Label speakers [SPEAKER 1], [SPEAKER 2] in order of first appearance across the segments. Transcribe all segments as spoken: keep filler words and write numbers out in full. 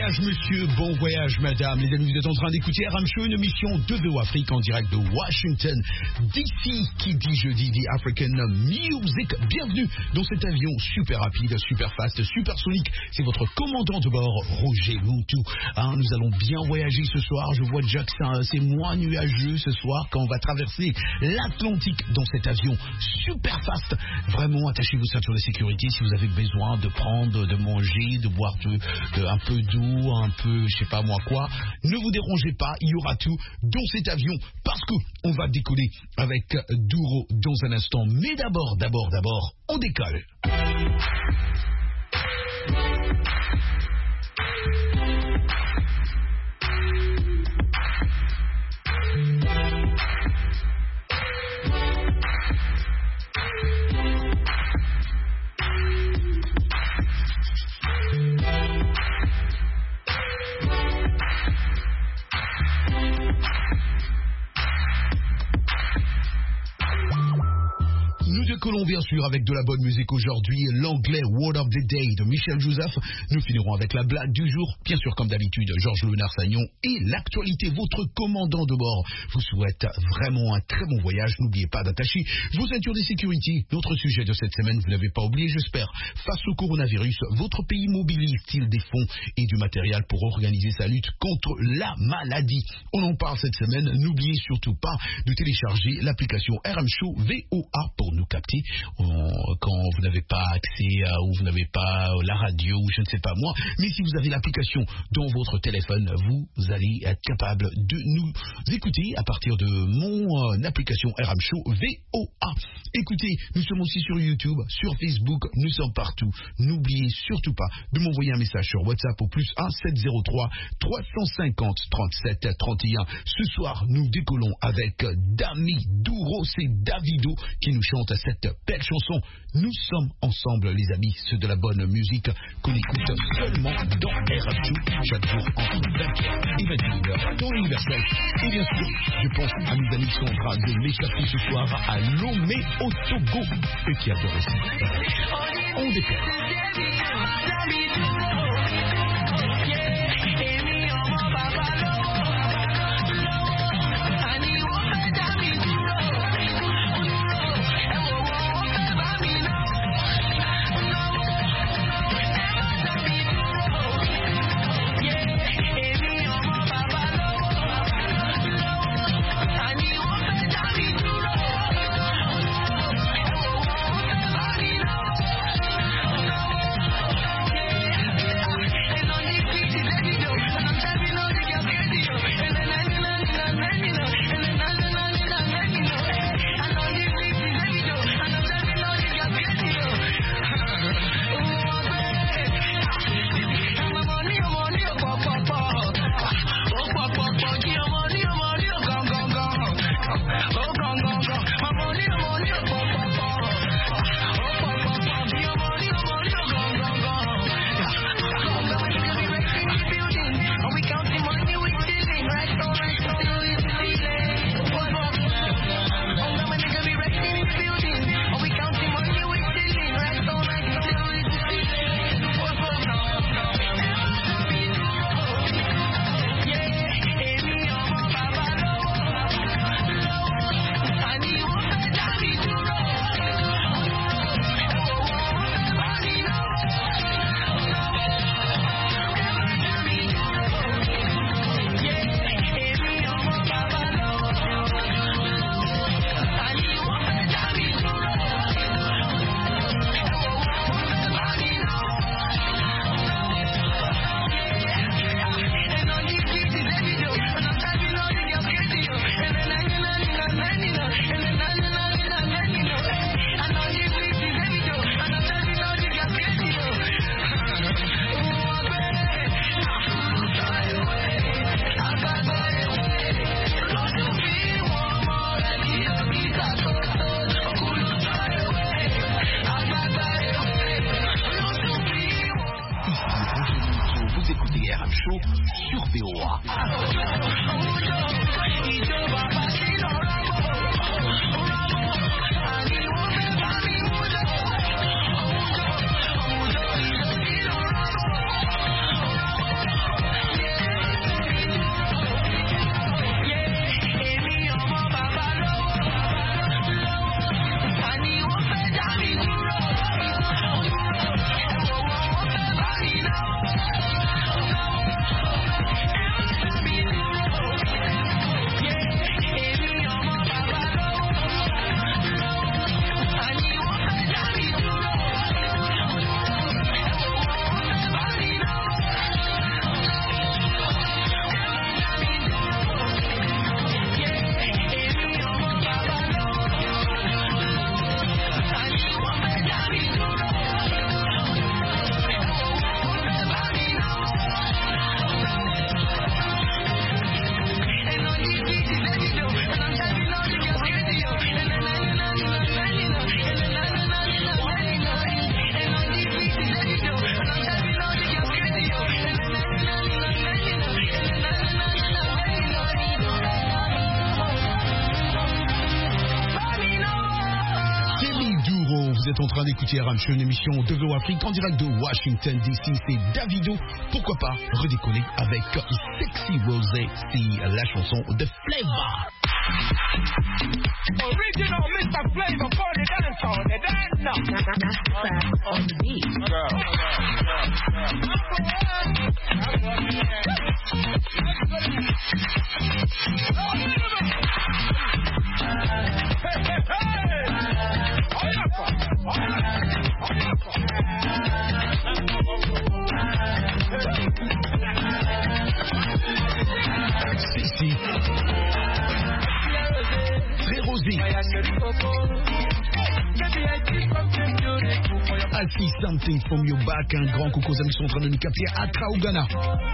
[SPEAKER 1] voyage monsieur, bon voyage madame. Les amis, vous êtes en train d'écouter R M Show, une émission de V O Afrique en direct de Washington D C. Qui dit jeudi dit African Music. Bienvenue dans cet avion super rapide, super fast, super sonique. C'est votre commandant de bord, Roger Moutou. Hein, nous allons bien voyager ce soir. Je vois déjà que c'est moins nuageux ce soir quand on va traverser l'Atlantique dans cet avion super fast. Vraiment, attachez vos ceintures de sécurité si vous avez besoin de prendre, de manger, de boire de, de, un peu d'eau, un peu, je sais pas moi quoi. Ne vous dérangez pas, il y aura tout dans cet avion parce qu'on va décoller avec Douro dans un instant. Mais d'abord, d'abord, d'abord, on décolle. Décollons bien sûr avec de la bonne musique aujourd'hui, l'anglais Word of the Day de Michel Joseph. Nous finirons avec la blague du jour, bien sûr comme d'habitude, Georges Léonard-Sagnon et l'actualité. Votre commandant de bord vous souhaite vraiment un très bon voyage. N'oubliez pas d'attacher vos ceintures de sécurité. Notre sujet de cette semaine, vous n'avez pas oublié, j'espère. Face au coronavirus, votre pays mobilise-t-il des fonds et du matériel pour organiser sa lutte contre la maladie? On en parle cette semaine. N'oubliez surtout pas de télécharger l'application R M Show V O A pour nous capter quand vous n'avez pas accès à, ou vous n'avez pas la radio ou je ne sais pas moi, mais si vous avez l'application dans votre téléphone, vous allez être capable de nous écouter à partir de mon euh, application R M Show V O A. Écoutez, nous sommes aussi sur YouTube, sur Facebook, nous sommes partout. N'oubliez surtout pas de m'envoyer un message sur WhatsApp au plus un sept zéro trois trois cent cinquante trente-sept trente et un. Ce soir, nous décollons avec Dami Douro, c'est Davido qui nous chante cette belle chanson. Nous sommes ensemble les amis, c'est de la bonne musique qu'on écoute seulement dans R M Show chaque jour entre vingt et vingt-et-une heures dans l'Universel. Et bien sûr, je pense à mes amis qui sont en train de m'échapper ce soir à Lomé au Togo et qui adorent aussi. On décolle. Sur V O A. êtes en train d'écouter R M Show, une émission de Glow Afrique en direct de Washington D C. C'est Davido. Pourquoi pas redécoller avec Sexy Rosé, c'est la chanson de Flavor.
[SPEAKER 2] Original mister Flavor for the dance hall, the dance now. Clap on the beat. Girl. Hey, hey, hey. Oh, yeah. Oh, yeah.
[SPEAKER 1] Sexy. Très rosé. I see something from your back. Un grand coucou aux amis qui sont en train de nous capter à Accra au Ghana.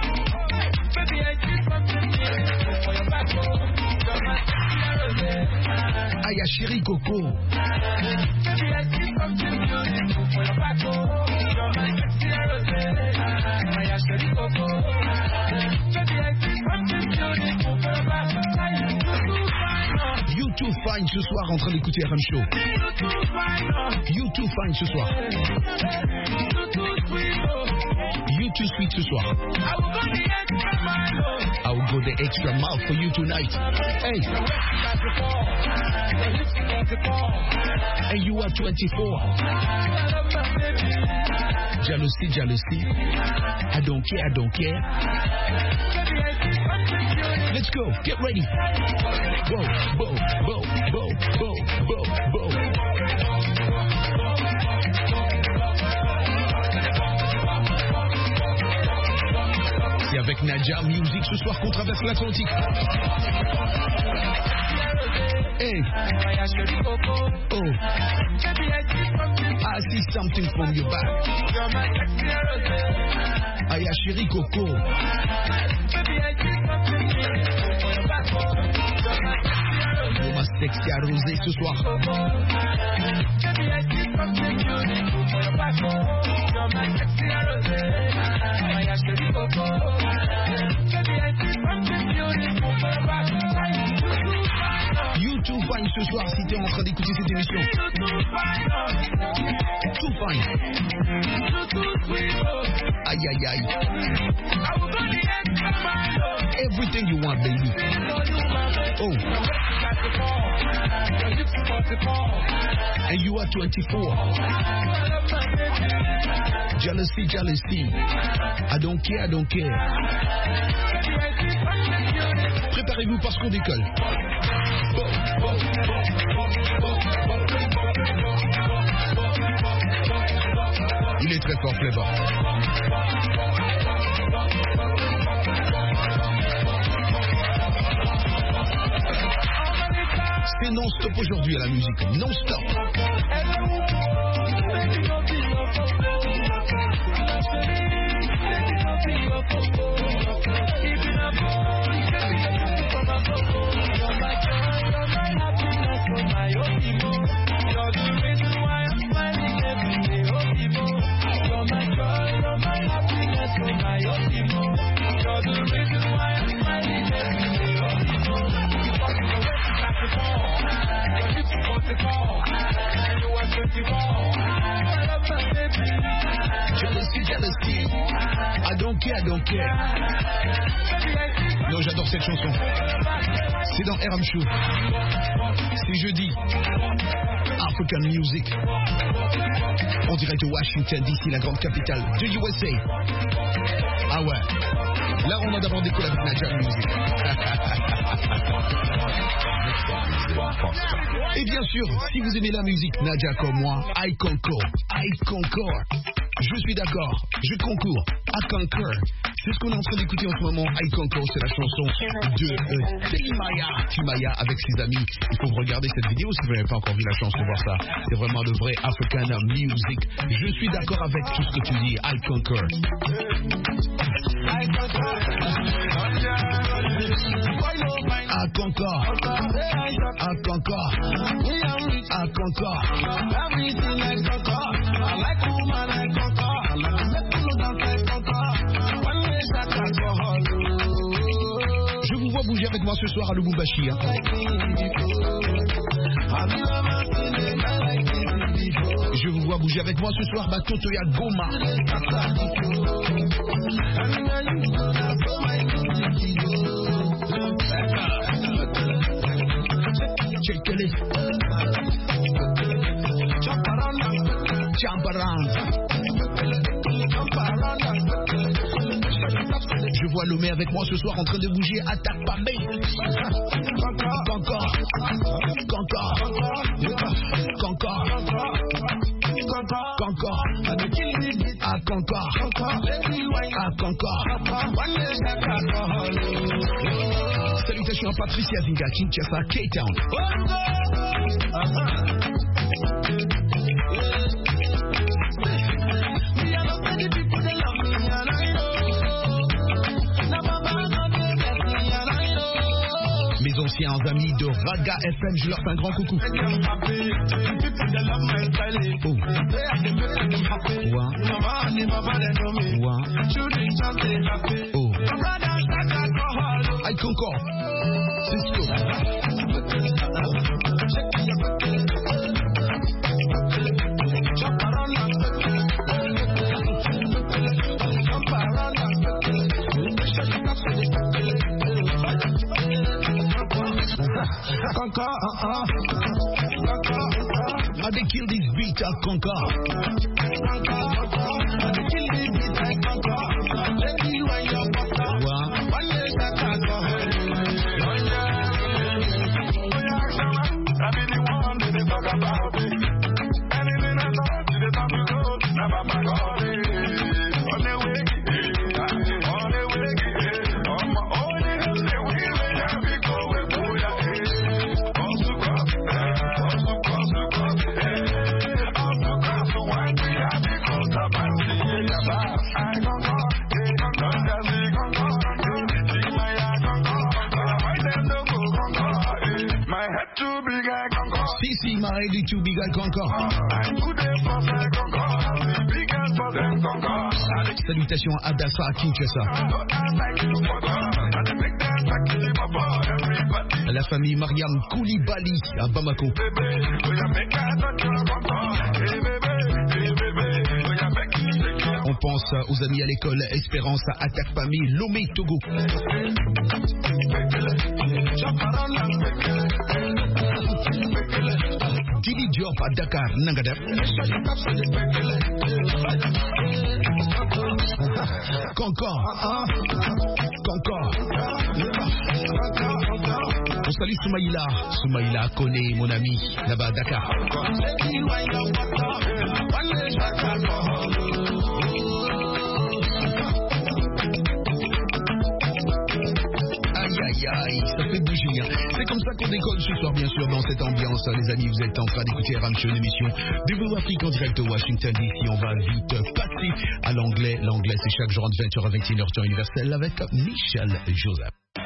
[SPEAKER 1] Aya chérie Coco. You too fine ce soir en train d'écouter R M Show. You too fine ce soir. You too sweet ce soir. I will go the extra mile for you tonight. Hey. And you are twenty-four. Jealousy, jealousy. I don't care, I don't care. Let's go, get ready. Whoa, whoa, whoa, whoa, whoa, whoa, whoa. C'est avec Nadia Music ce soir qu'on traverse l'Atlantique. Hey. Oh. I see something from your back. Aya chérie Coco. Oh ma sexy à rosé ce soir. You too fine ce soir si t'es en train d'écouter cette émission. Too fine. Aïe aïe aïe. Everything you want, baby. Oh. And you are twenty-four. Jealousy, jealousy. I don't care, I don't care. Préparez-vous parce qu'on décolle. Bon, bon, bon, bon, bon, il est très fort, Flavor. C'est non-stop aujourd'hui à la musique. Non-stop. Jealousy, jealousy. I don't care, I don't care. Non, j'adore cette chanson. C'est dans R M Show. C'est jeudi. African Music. En direct de Washington D C, la grande capitale de U S A. Ah ouais. Là, on a d'abord décollé avec Nadia Music. Et bien sûr, si vous aimez la musique, Nadia comme moi, I concours, I concours. Je suis d'accord, je concours, I concours. C'est ce qu'on est en train d'écouter en ce moment, I concours, c'est la chanson de euh, Timaya, Timaya avec ses amis. Il faut regarder cette vidéo si vous n'avez pas encore vu la chance de voir ça. C'est vraiment de vrai African music. Je suis d'accord avec tout ce que tu dis, I concours. I concours. I concours. I concours. I concours. Everything I concours. I like woman, I concours. I like people dance, I concours. One way shot alcohol. Je vous vois bouger avec moi ce soir à Lubumbashi. Hein. Je vous vois bouger avec moi ce soir, Batoto ya Goma. Check it. Jump around. Je vois Lomé avec moi ce soir en train de bouger. Attaque pas mais. Encore. Encore. Encore. Encore. Ah, encore. Ah, encore. Salutations à Patricia Zinga, Kinshasa, K-Town. Mes anciens amis de Raga F M, je leur fais un grand coucou. Oh. Ouah. Ouah. Oh. I concord. C'est sûr. Concord, uh, uh. How they kill this beat at Concord? How they kill this beat at Concord? Let me when you're wow. One day that I go ahead. I be the one that they talk about it. Anything I thought, they talk to go. Never my God. On the way, on the way, on my own, they will have me go with Booyah. Si, si, my head is too big, I conquer. Salutations à Adassa à Kinshasa. La famille Mariam Koulibaly à Bamako. On pense aux amis à l'école Espérance à Atakpami, Lomé, Togo. Dili Diop à Dakar, Nangadef. Concorde. Concorde. On salue Soumaïla. Soumaïla connaît mon ami là-bas à Dakar. Aïe aïe, ça fait bouger. C'est comme ça qu'on décolle ce soir, bien sûr, dans cette ambiance. Les amis, vous êtes en train d'écouter Ramshow, une émission de Blue Afrique en direct de Washington D C. On va vite passer à l'anglais. L'anglais, c'est chaque jour entre vingt heures et vingt et une heures temps universel avec Michel Joseph.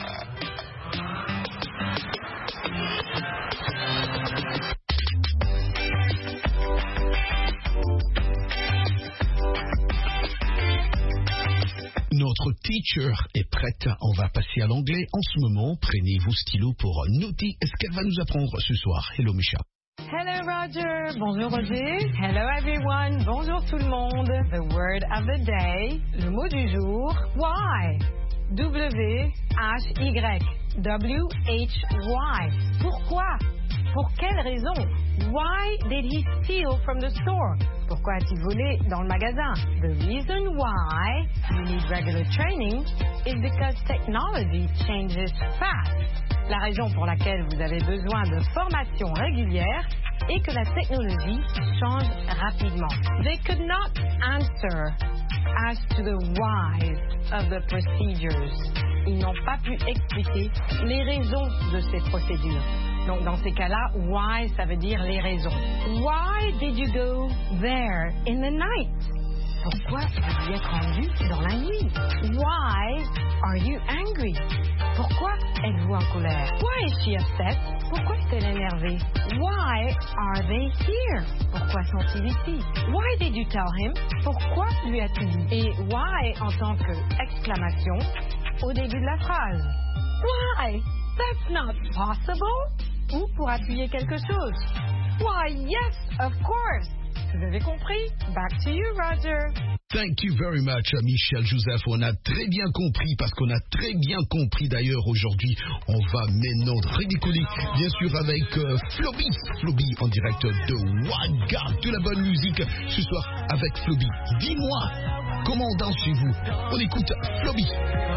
[SPEAKER 1] Notre teacher est prête. On va passer à l'anglais en ce moment. Prenez vos stylos pour noter ce qu'elle va nous apprendre ce soir. Hello, Micha.
[SPEAKER 3] Hello, Roger. Bonjour, Roger. Hello, everyone. Bonjour, tout le monde. The word of the day. Le mot du jour. Why? W H Y. W H Y. Pourquoi? Pour quelle raison? Why did he steal from the store? Pourquoi a-t-il volé dans le magasin? The reason why you need regular training is because technology changes fast. La raison pour laquelle vous avez besoin de formation régulière est que la technologie change rapidement. They could not answer as to the whys of the procedures. Ils n'ont pas pu expliquer les raisons de ces procédures. Donc, dans ces cas-là, why, ça veut dire les raisons. Why did you go there in the night? Pourquoi vous y êtes rendu dans la nuit? Why are you angry? Pourquoi êtes-vous en colère? Why is she upset? Pourquoi est-elle énervée? Why are they here? Pourquoi sont-ils ici? Why did you tell him? Pourquoi lui as-tu dit? Et why en tant que exclamation au début de la phrase. Why? That's not possible. Ou pour appuyer quelque chose. Why, yes, of course. Vous avez compris? Back to you, Roger.
[SPEAKER 1] Thank you very much, Michel Joseph. On a très bien compris, parce qu'on a très bien compris d'ailleurs aujourd'hui. On va maintenant ridiculer, bien sûr, avec euh, Floby. Floby en direct de Ouaga. De la bonne musique ce soir avec Floby. Dis-moi, comment on danse chez vous? On écoute Floby.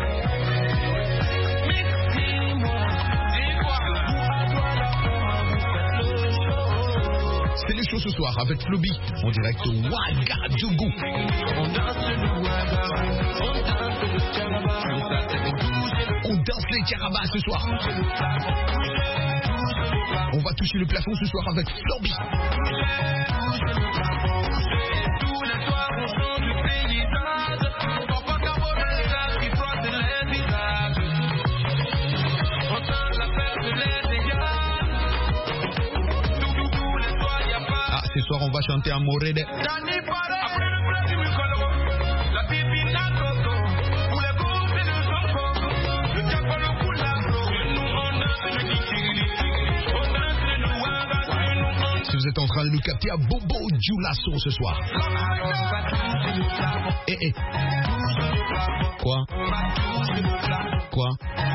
[SPEAKER 1] C'est les shows ce soir avec Floby en direct de Ouagadougou. On danse les carabas ce soir. On va toucher le plafond ce soir avec Floby. Ce soir, on va chanter en Morede. Si vous êtes en train de nous capter à Bobo Dioulasso ce soir. Eh eh. Quoi? Quoi?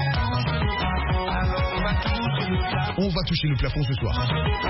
[SPEAKER 1] On va toucher le plafond ce soir.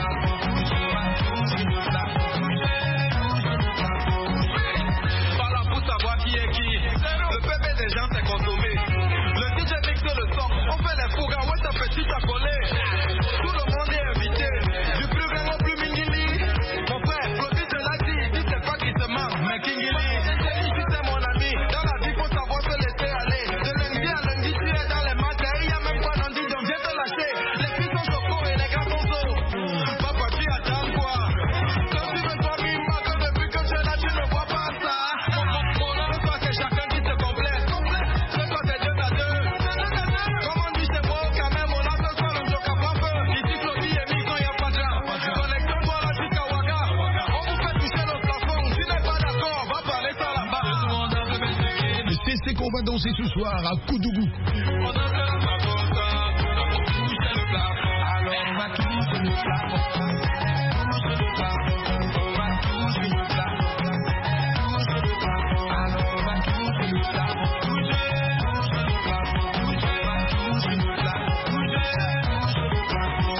[SPEAKER 4] Par là pour savoir qui est qui. Le peuple des gens s'est consommé. Le D J mixe le son. On fait les fougas. Ouais, ça fait tout à coller. Tout le monde est invité. Du plus grand au plus mingili. Mon frère, Floby te l'a dit. Dis c'est pas qui se manque. Mais Kingili, ici c'est mon ami. Dans la vie, faut savoir se laisser aller. De lundi à lundi, tu es dans les matchs. Il y a même pas lundi, donc viens te lâcher. Les filles sont chocos et les gars sont sauts. Papa, tu attends quoi? Quand tu veux toi, Mimba, que depuis que tu es là, tu ne vois pas ça. Mon nom, toi, c'est chacun qui se complète. C'est toi, c'est deux à deux. Comme on dit chez moi, quand même, on a ce soir, le jour à pas peur. Ici, Floby et Mixon, y'a pas de là. Connexion-toi là jusqu'à Ouaga. On vous fait toucher le plafond. Tu n'es pas d'accord, on va parler ça là-bas.
[SPEAKER 1] C'est ce qu'on va danser ce soir à Koudougou.
[SPEAKER 4] On danse la plafond, ça. Toucher le plafond. Alors, on va toucher le plafond. Toucher le plafond. On va toucher le plafond. Toucher le plafond. Alors, on va toucher le plafond. Toucher, toucher le plafond. Toucher, toucher le plafond. Toucher, toucher le plafond.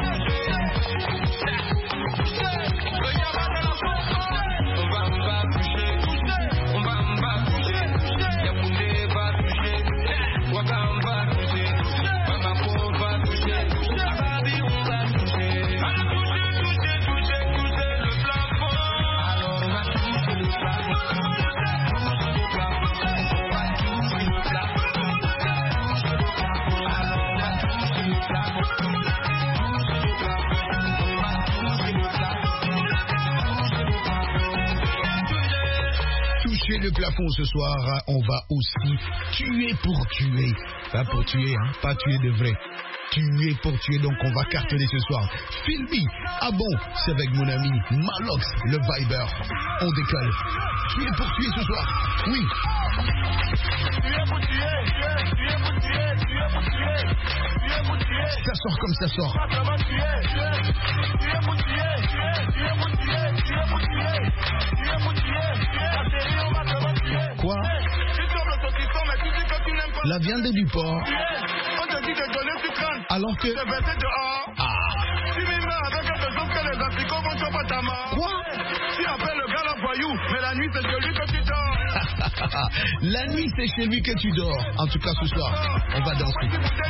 [SPEAKER 4] Toucher. Le yaba de la chanson. On va, on va toucher. Toucher. On va, on va toucher. Yaoundé va toucher. Ouaga, on va toucher. Bamako va toucher. Abadi, on va toucher. Allez, toucher, toucher, toucher, toucher le plafond. Alors, on va toucher le plafond. Toucher le plafond. On va toucher le plafond. Toucher le plafond. Alors, on va toucher le plafond. Toucher le plafond. On va toucher le plafond. Toucher le plafond.
[SPEAKER 1] Toucher le plafond ce soir, on va aussi tuer pour tuer. Pas pour tuer, hein, pas tuer de vrai. Tuer pour tuer, donc on va cartonner ce soir. Philby, ah bon, c'est avec mon ami Malox, le Viber. On décolle. Tuer pour tuer ce soir, oui.
[SPEAKER 4] Tuer pour tuer, tuer, tuer pour tuer, tuer pour tuer, tuer pour tuer.
[SPEAKER 1] Ça sort comme ça sort.
[SPEAKER 4] Ça va tuer, tuer, tuer pour tuer, tuer, tuer pour tuer, tuer pour tuer, tuer pour tuer, tuer. La série, on va te tuer.
[SPEAKER 1] Quoi?
[SPEAKER 4] Tu tombes le saucisson, mais tu dis que tu n'aimes pas.
[SPEAKER 1] La viande du porc.
[SPEAKER 4] On te dit de donner, tu crains.
[SPEAKER 1] Alors que...
[SPEAKER 4] De baisser dehors.
[SPEAKER 1] Ah.
[SPEAKER 4] Tu m'aimes avec quelque chose que les anticorps vont choper ta main.
[SPEAKER 1] Quoi?
[SPEAKER 4] Tu appelles le gars la voyou, mais la nuit c'est celui que tu dors.
[SPEAKER 1] La nuit c'est chez lui que tu dors. En tout cas ce soir, on va danser.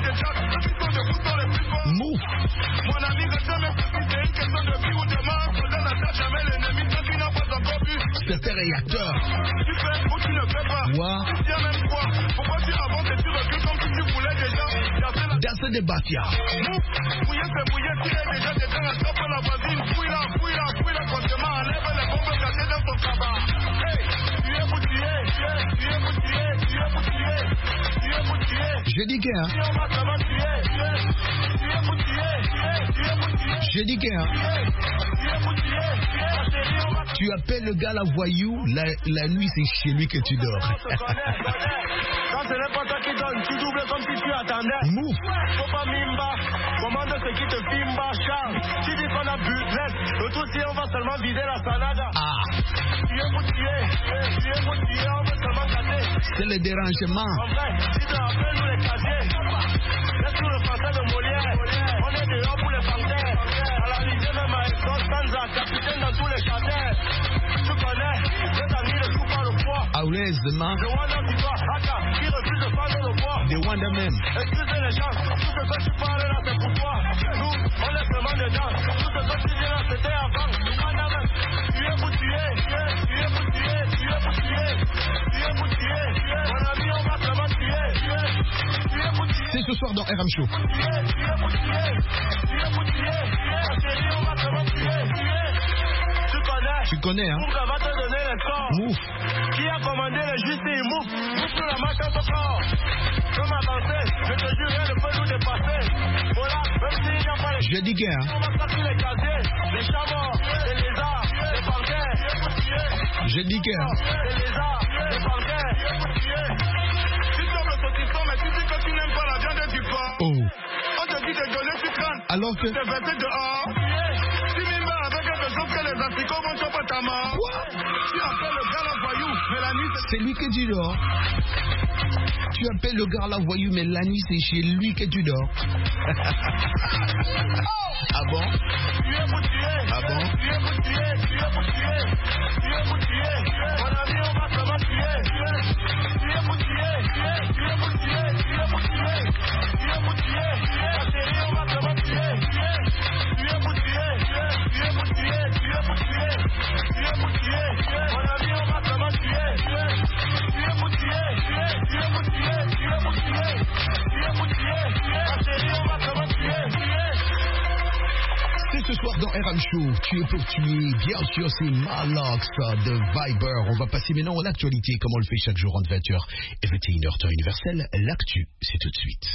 [SPEAKER 1] Move.
[SPEAKER 4] Mon ami, reste mes petits, c'est une question de vie ou de mort. Faisant la tâche, jamais l'ennemi, toi tu n'as pas encore vu.
[SPEAKER 1] C'est un réacteur.
[SPEAKER 4] Tu fais ou tu ne fais pas.
[SPEAKER 1] Quoi?
[SPEAKER 4] Tu tiens même quoi? Pourquoi tu avances et tu recules comme si tu voulais déjà
[SPEAKER 1] Dans ce débat, tiens.
[SPEAKER 4] Mouillé, c'est mouillé, tu es déjà dedans, attrape la voisine. Fouille-la, fouille-la, fouille-la, constamment, enlève les bombes cachées dans ton cabas. Hey, tu es pour tuer, tu es, tu es pour tuer, tu
[SPEAKER 1] J'ai dit que, hein. J'ai dit que, hein. Tu appelles le gars la voyou, la, la nuit c'est chez lui que tu dors.
[SPEAKER 4] Quand ce n'est pas toi qui donne, tu doubles comme si tu attendais.
[SPEAKER 1] Move.
[SPEAKER 4] Faut pas mimba, commande ce qui te fimba, charme. Tu dis qu'on a bu, laisse. Le tout si on va seulement vider la salade.
[SPEAKER 1] Ah.
[SPEAKER 4] Tu es motivé, tu es motivé, on veut seulement gâter.
[SPEAKER 1] C'est le dérangement.
[SPEAKER 4] En vrai, si tu rappelles nous les casiers. Laisse tout le français de Molière. On est dehors pour les panthères. À la risée même avec Don Sanza, capitaine dans tous les châtains. Tu connais, les amis ne jouent pas le poids.
[SPEAKER 1] Aulez, man.
[SPEAKER 4] Le Wanda qui doit, Haka, qui refuse de prendre le poids.
[SPEAKER 1] The Wonder Man.
[SPEAKER 4] Excusez les gens, tout ce que tu parles là c'est pour toi. Nous, on est seulement dedans. Tout ce que tu dis là c'était avant. Wanda Man, tu es pour tuer, tu es, tu es pour tuer, tu es pour tuer, tu es pour tuer. Mon ami, on va seulement tuer, tu es, tu es pour tuer.
[SPEAKER 1] C'est ce soir dans R M Show.
[SPEAKER 4] Tu es, tu es pour tuer, tu es pour tuer. Ma chérie, on va seulement tuer, tu es. Tu connais,
[SPEAKER 1] Tu connais, hein.
[SPEAKER 4] Mouf va te donner les corps.
[SPEAKER 1] Mouf.
[SPEAKER 4] Qui a commandé les justices, Mouf, Mouf la marche à ton corps. Comme avancer, je te jure, rien ne peut nous dépasser. Voilà, même s'il n'y a pas les...
[SPEAKER 1] Je dis que, hein.
[SPEAKER 4] On va sortir les casiers, les chameaux, les lézards, les panthères.
[SPEAKER 1] Je dis que, hein.
[SPEAKER 4] Les lézards, les panthères. Tu tombes le saucisson, mais tu dis que tu n'aimes pas la viande du porc.
[SPEAKER 1] Oh.
[SPEAKER 4] On te dit de donner, tu crains.
[SPEAKER 1] Alors que...
[SPEAKER 4] Tu t'es versé dehors. Tu m'imbats avec quelque chose que les asticots vont choper ta mort.
[SPEAKER 1] Quoi?
[SPEAKER 4] Tu appelles le gars la voyou, mais la nuit c'est...
[SPEAKER 1] C'est lui que tu dors. Tu appelles le gars la voyou, mais la nuit c'est chez lui que tu dors. Ah bon?
[SPEAKER 4] Tu es pour tuer.
[SPEAKER 1] Ah bon?
[SPEAKER 4] Tu es pour tuer, tu es pour tuer. Tu es pour tuer. Mon ami, on va seulement tuer. Tu es, tu es pour tuer. Tu es, tu es pour tuer. Tu es pour tuer. Tu es pour tuer. Ma chérie, on va seulement tuer. Tu es, tu es pour tuer. Tu es, tu es pour tuer. Tu es pour tuer. Tu es pour tuer. Mon ami, on va seulement tuer. Tu es, tu es pour tuer. Tu es, tu es pour tuer. Tu es pour tuer. Tu es pour tuer. Ma chérie, on va seulement tuer. Tu es.
[SPEAKER 1] C'est ce soir dans R M Show, tu es pour tuer, bien sûr c'est Malox de Viber. On va passer maintenant à l'actualité comme on le fait chaque jour en vingt heures et vingt et une heures temps universel. L'actu, c'est tout de suite.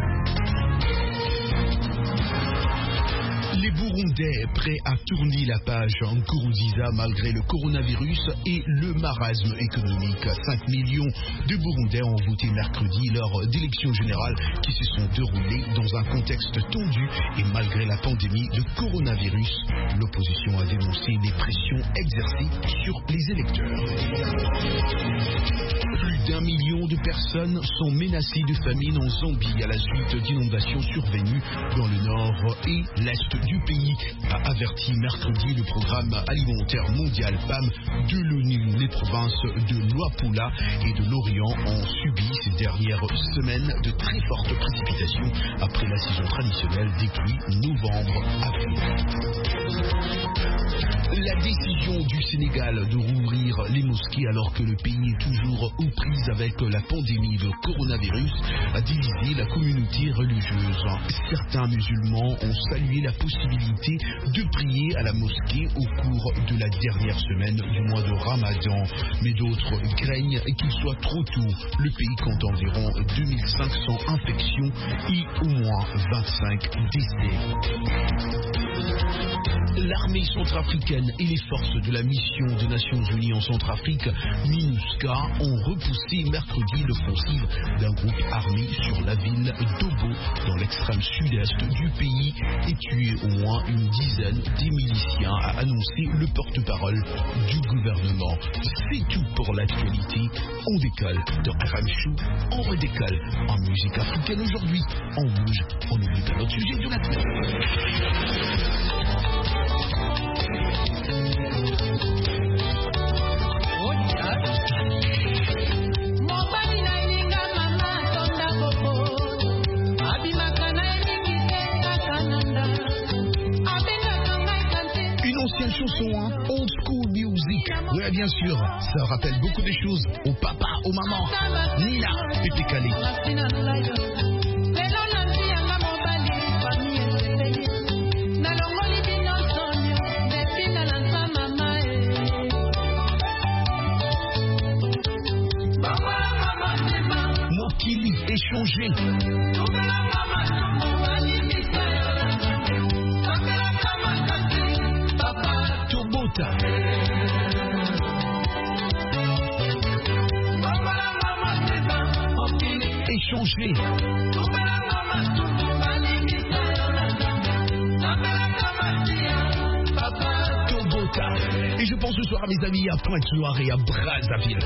[SPEAKER 1] Les Burundais prêts à tourner la page en Nkurunziza malgré le coronavirus et le marasme économique. cinq millions de Burundais ont voté mercredi lors d'élections générales qui se sont déroulées dans un contexte tendu et malgré la pandémie de coronavirus. L'opposition a dénoncé les pressions exercées sur les électeurs. Plus d'un million de personnes sont menacées de famine en Zambie à la suite d'inondations survenues dans le nord et l'est du pays, a averti mercredi le programme alimentaire mondial P A M de l'ONU. Les provinces de Luapula et de l'Orient ont subi ces dernières semaines de très fortes précipitations après la saison traditionnelle des pluies novembre-avril. La décision du Sénégal de rouvrir les mosquées alors que le pays est toujours aux prises avec la pandémie de coronavirus a divisé la communauté religieuse. Certains musulmans ont salué la possibilité de prier à la mosquée au cours de la dernière semaine du mois de Ramadan, mais d'autres craignent qu'il soit trop tôt. Le pays compte environ deux mille cinq cents infections et au moins vingt-cinq décès. L'armée centrafricaine et les forces de la mission des Nations Unies en Centrafrique, MINUSCA, ont repoussé mercredi l'offensive d'un groupe armé sur la ville d'Obo, dans l'extrême sud-est du pays, et tué au moins une dizaine des miliciens, a annoncé le porte-parole du gouvernement. C'est tout pour l'actualité. On décolle dans R M Show, on redécolle en musique africaine aujourd'hui. On bouge, on oublie pas notre sujet de la semaine. Une ancienne chanson, hein? Old school music. Oui, bien sûr, ça rappelle beaucoup de choses au papa, aux mamans. Nina, Pépé Calé.
[SPEAKER 5] Mama, mama,
[SPEAKER 1] changer. Tobota. Et je pense ce soir à mes amis à Pointe-Noire et à Brazzaville.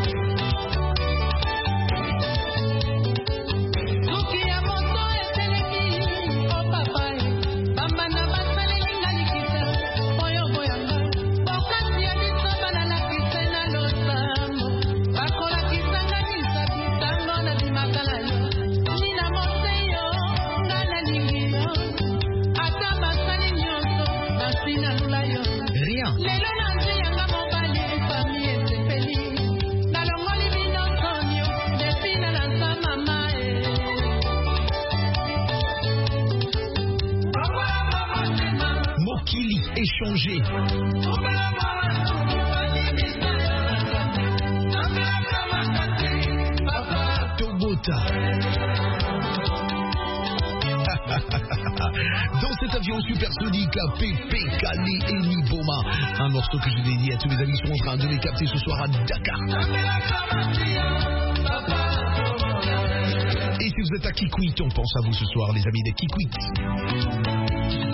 [SPEAKER 1] Échanger. Tobota. Dans cet avion supersonique à Pépé, Calais et Niboma, un morceau que je dédie à tous mes amis qui sont en train de les capter ce soir à Dakar. Et si vous êtes à Kikwit, on pense à vous ce soir, les amis de Kikwit.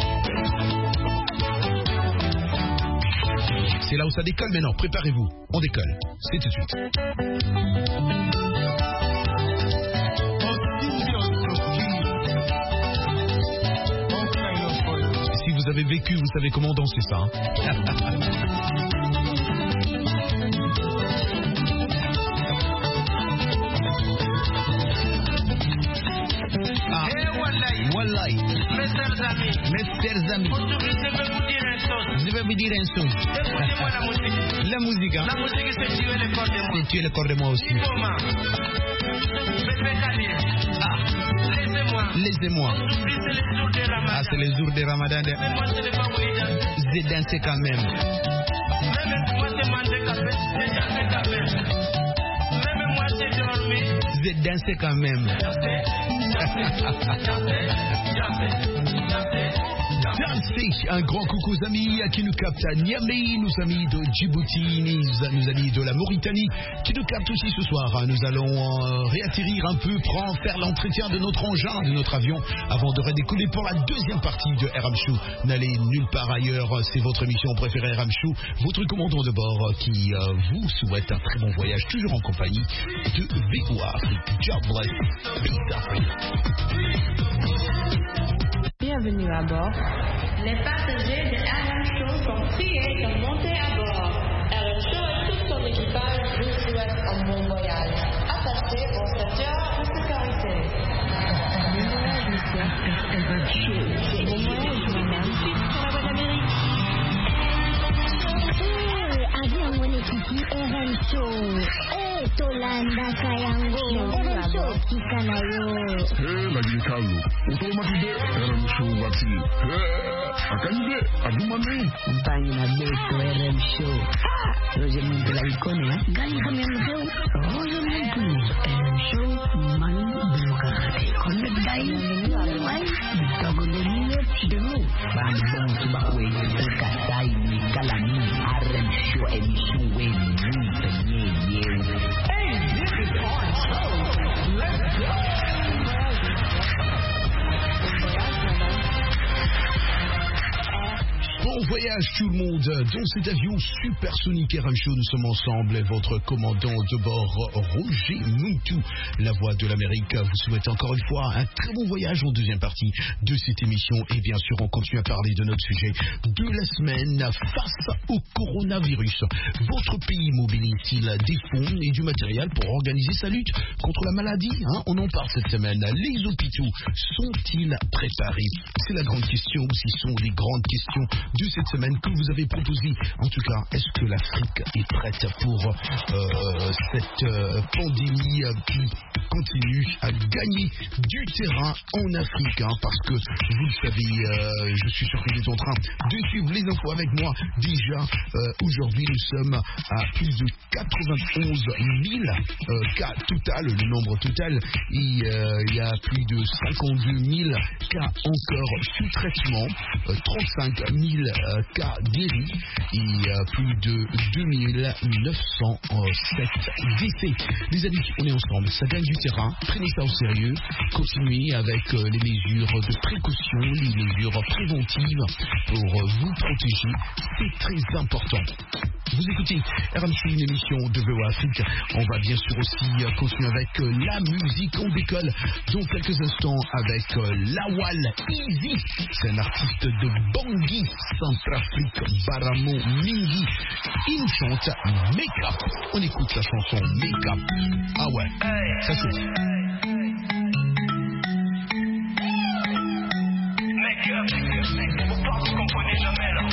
[SPEAKER 1] C'est là où ça décolle maintenant, préparez-vous, on décolle, c'est tout de suite. Si vous avez vécu, vous savez comment danser ça. Hein. Ah, Wallahi, mes chers amis, mes chers amis, je vais vous dire un son. La musique, hein? La musique, c'est tuer le corps de moi. C'est tuer le corps de moi aussi. Ah, laissez-moi. Laissez-moi. Ah, c'est les jours de Ramadan. J'ai dansé quand même. Même moi, j'ai mangé café. J'ai dansé café. Même moi, j'ai dormi. J'ai dansé quand même. Danser, un grand coucou aux amis qui nous captent à Niamey, nos amis de Djibouti, nos amis de la Mauritanie qui nous captent aussi ce soir. Nous allons euh, réatterrir un peu, prendre, faire l'entretien de notre engin, de notre avion, avant de redécoller pour la deuxième partie de R M Show. N'allez nulle part ailleurs, c'est votre émission préférée R M Show, votre commandant de bord qui euh, vous souhaite un très bon voyage, toujours en compagnie de V O A Afrique. God bless, peace Afrique.
[SPEAKER 3] Bienvenue à bord.
[SPEAKER 5] Les passagers de R M Show sont priés de monter à bord. R M Show et tout son équipage vous souhaitent un bon voyage. Attachez vos ceintures de sécurité.
[SPEAKER 3] Bon voyage, monsieur. R M Show. Bon voyage, madame. Sur la voie d'Amérique.
[SPEAKER 6] Eh, avion mwenyekiti R M Show. Eh, Tolanda Kayango. R M Show kikanayo.
[SPEAKER 7] Eh, lagi kalu. Automatique R M Show vati. Eh, akanje adumane.
[SPEAKER 8] Mpanyi na beto R M Show. Ah, Roger Muntula ikone ha.
[SPEAKER 6] Gani kami mzeu. Roger Muntula.
[SPEAKER 8] R M Show mani blokate.
[SPEAKER 6] Kone dai. Wai.
[SPEAKER 8] Bitago de niyo chidemu. Bandong tubakwe. Kasai ni kalani. R M Show emission we ni penye ye.
[SPEAKER 2] Hey, this is our show. Let's go.
[SPEAKER 1] Bon voyage tout le monde dans cet avion supersonique R M Show. Nous sommes ensemble. Votre commandant de bord, Roger Muntu, la voix de l'Amérique, vous souhaite encore une fois un très bon voyage en deuxième partie de cette émission. Et bien sûr, on continue à parler de notre sujet de la semaine face au coronavirus. Votre pays mobilise-t-il des fonds et du matériel pour organiser sa lutte contre la maladie, hein? On en parle cette semaine. Les hôpitaux sont-ils préparés? C'est la grande question. Ce sont les grandes questions de cette semaine que vous avez proposé. En tout cas, est-ce que l'Afrique est prête pour euh, cette euh, pandémie euh, qui continue à gagner du terrain en Afrique, hein, parce que vous le savez, euh, je suis sûr que vous êtes en train de suivre les infos avec moi. Déjà, euh, aujourd'hui, nous sommes à plus de quatre-vingt-onze mille euh, cas total, le nombre total, et euh, il y a plus de cinquante-deux mille cas encore sous traitement, euh, trente-cinq mille euh, cas guéris et euh, plus de deux mille neuf cent sept décès. Les amis, on est ensemble, ça gagne du terrain, prenez ça au sérieux, continuez avec euh, les mesures de précaution, les mesures préventives pour euh, vous protéger, c'est très important. Vous écoutez R M C, une émission de V O A Afrique. On va bien sûr aussi euh, continuer avec euh, la musique. On décolle dans quelques instants avec euh, Lawal Easy. C'est un artiste de Bangui, Centrafrique, Baramo, Mingi. Il nous chante Make Up. On écoute la chanson Make Up. Ah ouais, ça c'est...
[SPEAKER 2] Make up, vous pensez qu'on connaît jamais là.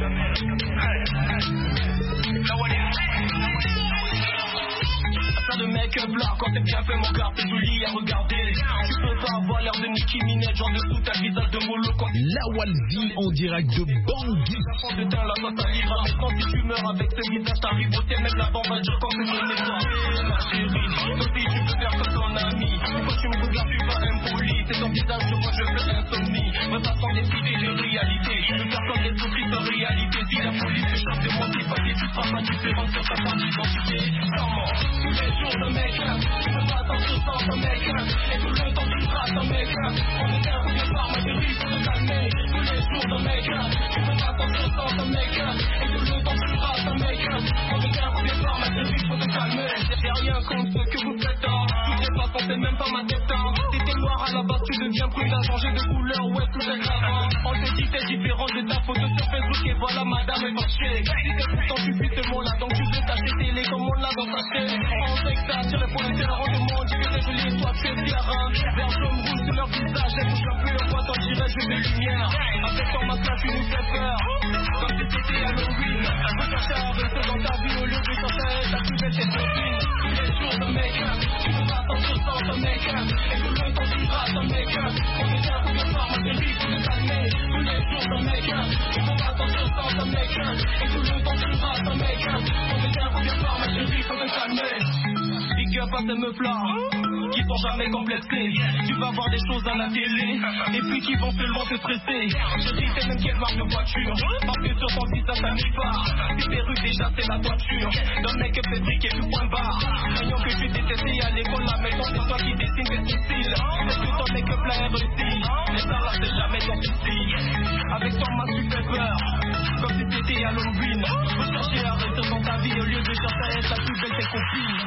[SPEAKER 9] De make-up là, quand t'es bien fait mon gars, t'es joli à regarder. Tu peux pas avoir l'air de Nicki Minaj, genre dessous ta visage de mollo quand
[SPEAKER 1] La Waldi en direct de Bangui.
[SPEAKER 9] de teint là, ça salivera. Mais quand si tu meurs avec ce visage, t'arrives au thème, la bombe va dire quand c'est le nettoie. Ma chérie, toi aussi tu peux faire comme ton ami. Quand tu me regardes, tu vas impoli. C'est ton visage, je vois, je fais insomnie. Mais ça prend des idées de réalité. Je veux faire comme des souffles de réalité. Si la police te chasse de moi, c'est pas que tu seras pas différent sur ta part d'identité. Comment? Tous les jours de make-up, tu peux pas t'en sortir sans make-up. Et tout le temps tu seras sans make-up. On est un coup de part, ma chérie, faut te calmer. Tous les jours de make-up, tu peux pas t'en sortir sans make-up. Et tout le temps tu seras sans make-up. On est un coup de part, ma chérie, faut te calmer. J'ai rien contre ce que vous faites, hein. Toutes les façons, c'est même pas ma tête, hein. T'étais noir à la base, tu deviens brune, t'as changé de couleur, ouais, tout est grave, hein. On te dit t'es différent de ta photo sur Facebook et voilà, madame est fâchée. Si t'es pourtant tu fuis ce monde-là, donc tu veux t'acheter télé comme on l'a dans ta tête. On sait que t'as tiré pour les terrains du monde, tu es joli et toi tu es fier, hein. Vert jaune rouge sur leur visage, elles touchent un peu en voit, t'en dirais je vais lumière. Avec ton masque tu nous fais peur, comme si c'était Halloween. Faut chercher à rester dans ta vie au lieu de chercher à être la plus belle des copines. Tous les jours de make-up, tu peux pas t'en sortir sans ton make-up. Et tout le temps tu seras sans make-up. On est un coup de part, ma chérie, faut te calmer. Tous les jours de make-up, tu peux pas t'en sortir sans ton make-up. Et tout le temps tu seras sans make-up. On est un coup de part, ma chérie, faut te calmer. Big up à ces meufs-là qui sont jamais complexés. Tu vas voir des choses à la télé et puis qui vont seulement te stresser. Je dis c'est même quelle marque de voiture, parce que sur ton site ça s'amuse pas. Si t'es rude déjà c'est la toiture. Dans le make-up c'est briqué du point barre. Voyons que tu détestais à l'école, la maison c'est toi qui dessine tes styles. Est-ce que ton make-up là est réussi? Mais ça là c'est jamais ton souci. Avec ton masque tu fais peur, comme si c'était Halloween. Faut chercher à rester dans ta vie au lieu de chercher à être la plus belle des copines.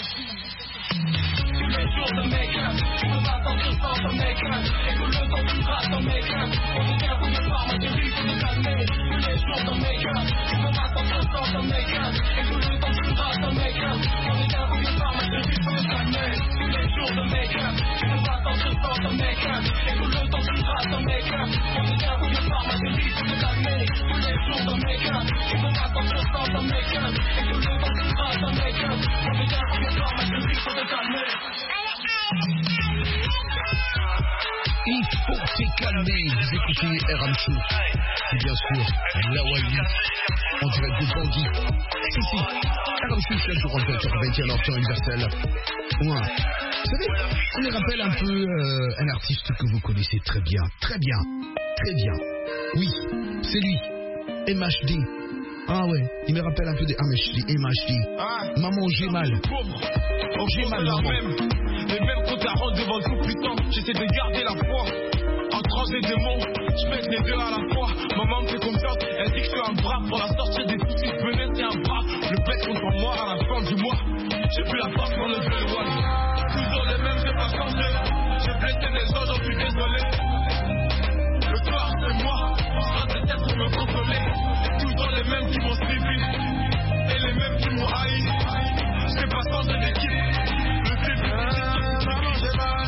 [SPEAKER 9] Tous les jours de make-up, tu peux pas t'en sortir sans ton make-up. Et tout le temps tu seras sans make-up. On est bien pour te voir, ma chérie, faut te calmer. Tous les jours de make-up, tu peux pas t'en sortir sans ton make-up. Et tout le temps tu seras sans make-up. On est bien pour te voir, ma chérie, faut te calmer. Tous les jours de make-up, tu peux pas t'en sortir sans ton make-up. Et tout le temps tu seras sans make-up. On est bien pour te voir, ma chérie, faut te calmer. Tous les jours de make-up, tu peux pas t'en sortir sans ton make-up. Et tout le temps tu seras sans make-up. On est bien pour te voir, ma chérie, faut te calmer.
[SPEAKER 1] Il faut se calmer. Vous écoutez R M C. Et bien sûr, la Wally, en direct de Bangui. Ici, R M C, c'est le jour en fait, vingt et un heures temps universel. Ouais. Vous savez, on me rappelle un peu euh, un artiste que vous connaissez très bien. Très bien. Très bien. Oui, c'est lui. M H D. Ah ouais, il me rappelle un peu de M H D. M H D. Maman, j'ai mal.
[SPEAKER 9] Oh, j'ai mal, maman. Les mêmes comptes à rendre devant tout putain. J'essaie de garder la foi. En tranche des démons, je pète les deux à la fois. Maman me fait confiance, elle dit que je suis un bras. Pour la sortir des soucis, je me laisser un bras. Le pète contre moi à la fin du mois. J'ai plus la force pour le jeu de one. Toujours les mêmes, j'ai pas changé. J'ai blessé des gens, j'en suis désolé. Le soir, c'est moi. On sera des têtes pour me consoler. Toujours les mêmes qui m'ont suivi. Et les mêmes qui m'ont haï. J'ai pas changé d'équipe. Le début, maman, j'ai mal.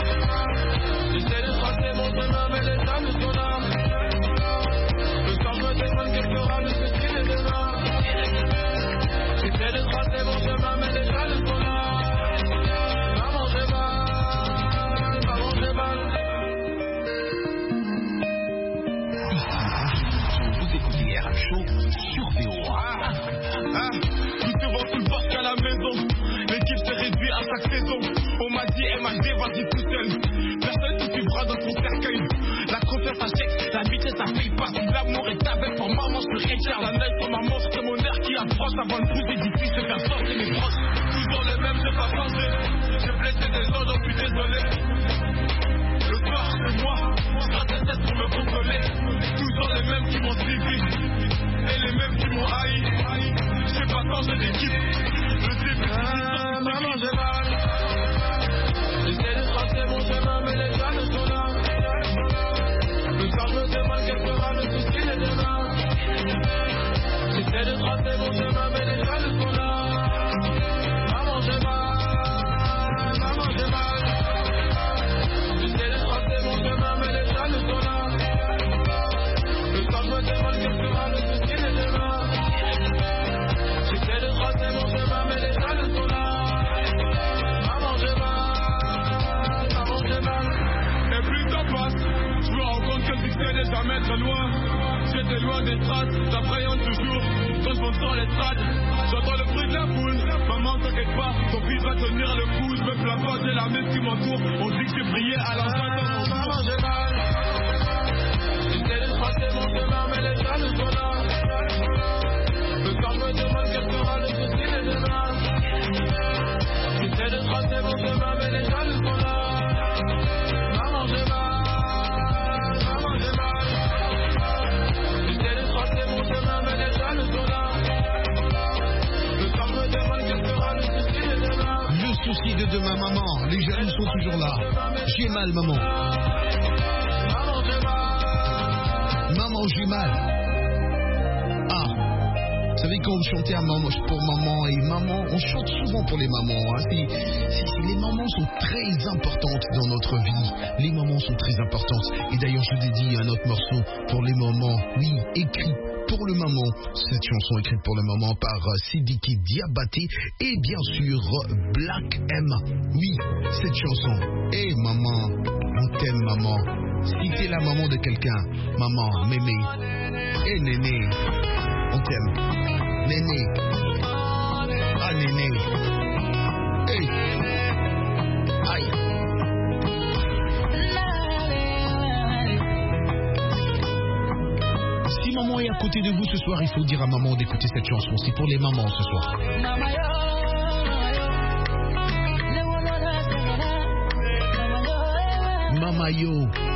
[SPEAKER 9] J'essaie de tracer mon chemin, mais les âmes sont là. Le sang me avant de trouver difficile qu'à sortir mes proches. Toujours les mêmes, j'ai pas changé. J'ai blessé des gens, j'en suis désolé. Le soir, c'est moi, je gratte la tête pour me consoler. Toujours les mêmes qui m'ont suivi et les mêmes qui m'ont haï. J'ai pas changé d'équipe. Le début, ah, maman, j'ai mal. J'essaie de tracer mon chemin, mais les gens ne sont là. Le soir, je me demande quel sera le souci de demain. J'essaie de tracer mon chemin, mais les gens ne sont là. Maman, j'ai mal. Maman, j'ai mal. J'essaie de tracer mon chemin, mais les gens ne sont là. Le soir, je me demande quel sera le souci de demain. J'essaie de tracer mon chemin, mais les gens ne sont là. Maman, j'ai mal. Maman, j'ai mal. Et plus le temps passe, je me rends compte que le succès n'est jamais très loin. J'étais loin des traces, j'appréhende toujours. Quand je monte sur l'estrade, j'entends le bruit de la foule. Maman, t'inquiète pas, ton fils va tenir le coup. Je me plains pas, j'ai la même qui m'entoure. On dit que j'ai brillé à l'enfant de mon jour. Maman, j'ai mal. J'essaie de tracer mon chemin, mais les gens ne sont là. Le soir, je me demande quel sera le souci de demain. J'essaie de tracer mon chemin, mais les gens ne sont là. Maman, j'ai mal. Maman, j'ai mal. J'essaie de tracer mon chemin, mais les gens ne sont là. Le soir, je me demande quel sera le souci de demain.
[SPEAKER 1] Le souci de demain, maman. Les jaloux sont toujours là. J'ai mal, maman.
[SPEAKER 9] Maman, j'ai mal.
[SPEAKER 1] Maman, j'ai mal. Ah. Vous savez, quand vous chantez à maman, pour maman et maman, on chante souvent pour les mamans. Hein. C'est, c'est, c'est, les mamans sont très importantes dans notre vie. Les mamans sont très importantes. Et d'ailleurs, je dédie un autre morceau pour les mamans. Oui, écrit pour le maman. Cette chanson écrite pour le maman par Sidiki Diabaté et bien sûr Black M. Oui, cette chanson. Eh hey, maman, on t'aime maman. Si t'es la maman de quelqu'un, maman, mémé. Eh hey, néné, on t'aime. Néné. Ah néné. Hey. Aïe. Si maman est à côté de vous ce soir, il faut dire à maman d'écouter cette chanson. C'est pour les mamans ce soir. Mama yo.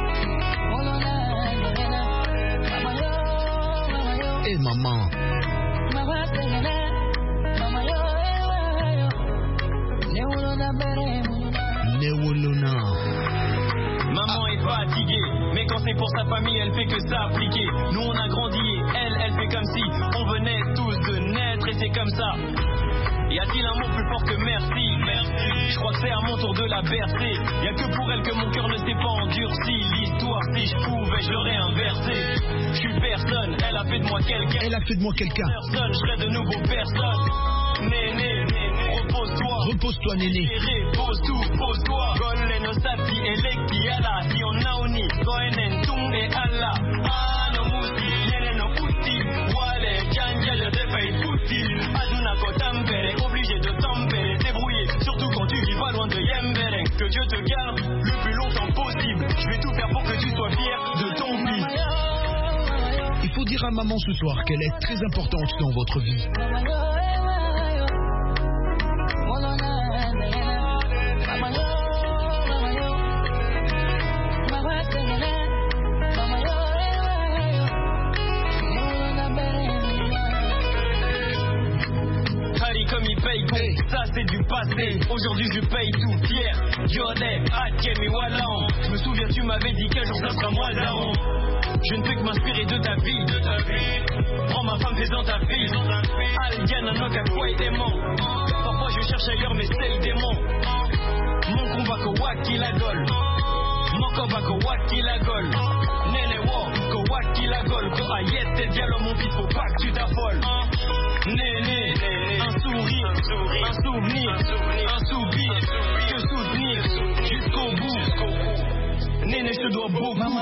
[SPEAKER 1] Eh hey, maman. Néolona.
[SPEAKER 10] Maman est fatiguée, mais quand c'est pour sa famille, elle fait que s'appliquer. Nous on a grandi et elle, elle fait comme si on venait tous de naître et c'est comme ça. Y a-t-il un mot plus fort que merci? Merci. Je crois que c'est à mon tour de la bercer. Y a que pour elle que mon cœur ne s'est pas endurci. L'histoire, si je pouvais, je l'aurais inversé. Je suis personne, elle a fait de moi quelqu'un.
[SPEAKER 1] Elle a fait de moi quelqu'un.
[SPEAKER 10] Personne, je serai de nouveau personne. Néné, néné, repose-toi.
[SPEAKER 1] Repose-toi, néné.
[SPEAKER 10] Pose tout, pose-toi. Golle no sati, eleki ala. Hion nauni, goenen tung e ala. Ah, no musi, nene no uti. Wale, janja, je te fais fouti. Aduna ko tampere, obligé de tempérer, débrouiller. Surtout quand tu vis pas loin de Yemberen. Que Dieu te garde le plus longtemps possible. Je vais tout faire pour que tu sois fier de ton fils.
[SPEAKER 1] Il faut dire à maman ce soir qu'elle est très importante dans votre vie.
[SPEAKER 10] Comme il paye bon, hey. Ça c'est du passé. Aujourd'hui je paye tout, Pierre, Yodet, Hakem et Wallan. Je me souviens tu m'avais dit qu'un jour ça sera moi daron. Je ne peux que m'inspirer de ta vie, de ta vie. Prends ma femme, fais-en ta fille. Algan, un knock à quoi et démon. Parfois je cherche ailleurs mais c'est le démon. Mon combat ko waki la gol. Mon combat ko waki la gol. Nene wo, ko waki la gol. Ko ayette tes dialogues mon fils, faut pas que tu t'affoles. Néné, un sourire, un souvenir, un soupir, te soutenir jusqu'au bout. Néné, je te dois beaucoup.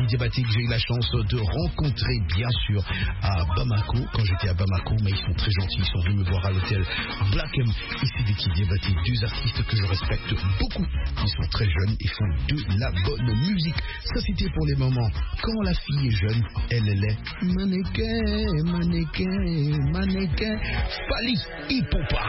[SPEAKER 1] Diabaté que j'ai eu la chance de rencontrer bien sûr à Bamako, quand j'étais à Bamako, mais ils sont très gentils, ils sont venus me voir à l'hôtel Black M. Ici des Kid Diabaté, deux artistes que je respecte beaucoup. Ils sont très jeunes et font de la bonne musique. Ça c'était pour les moments. Quand la fille est jeune, elle, elle est mannequin, mannequin, mannequin. Fally Ipupa.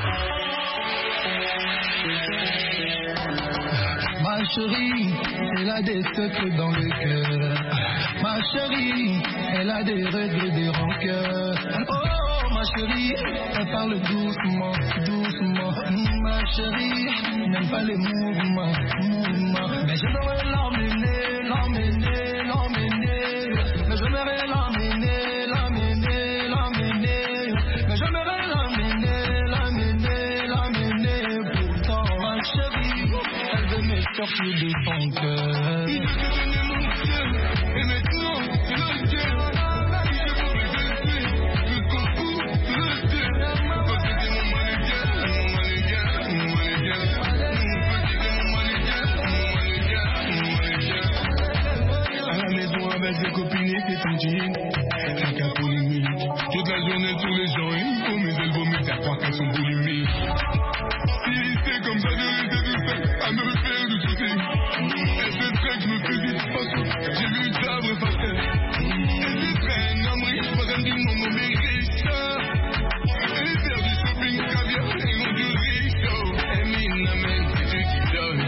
[SPEAKER 11] Ma chérie, elle a des secrets dans le cœur. Ma chérie, elle a des regrets, des rancœurs. Oh, ma chérie, elle parle doucement, doucement. Ma chérie, n'aime pas les mouvements, mouvements. Mais j'aimerais l'emmener, l'emmener, l'emmener. Mais j'aimerais l'emmener, l'emmener, l'emmener. Mais j'aimerais l'emmener, l'emmener, l'emmener. Pourtant, ma chérie, elle veut me sortir de son cœur. Il veut donner mon cœur, et maintenant, c'est le cœur. Avec ses copines et ses tontines, chacun polémique. Toute la journée sur les gens, ils vomissent, elles vomissent, elles croient qu'elles sont boulimiques. Si c'est comme ça de rester tout seul, à me faire du souci. Et c'est vrai que je me fusille, parce que j'ai vu le sabre facile. Et c'est très un homme riche, pas un dit mon nom est riche. Et faire du shopping caviar, et on du riche. Et mine, amen, si tu t'y donnes.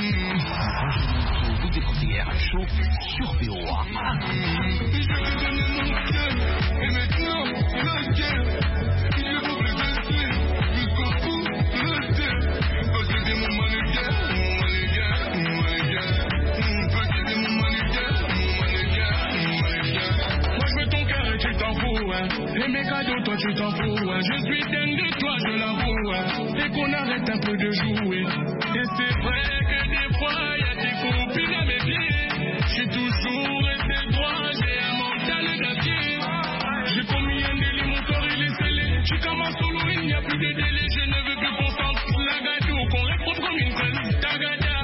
[SPEAKER 8] Vous écoutez R M Show sur V O A.
[SPEAKER 11] Je vais donner mon cœur, et maintenant, le cœur. Je vous le laisser, jusqu'au bout, le cœur. Parce que c'est mon mannequin, mon mannequin, mon mannequin. Parce que c'est mon mannequin, mon mannequin, mon mannequin. Moi je veux ton cœur et tu t'en fous, hein. Et mes cadeaux, toi tu t'en fous, hein. Je suis dingue de toi, je l'avoue, hein. Et qu'on arrête un peu de jouer. Et c'est vrai que des fois, y a des copines à mes pieds. Je suis toujours resté droit, j'ai un mental d'acier. J'ai commis un délit, mon corps il est scellé. Je suis comme un solo, il n'y a plus de délai. Je ne veux plus qu'on sente la gâteau, qu'on reste propre comme une seule tagada.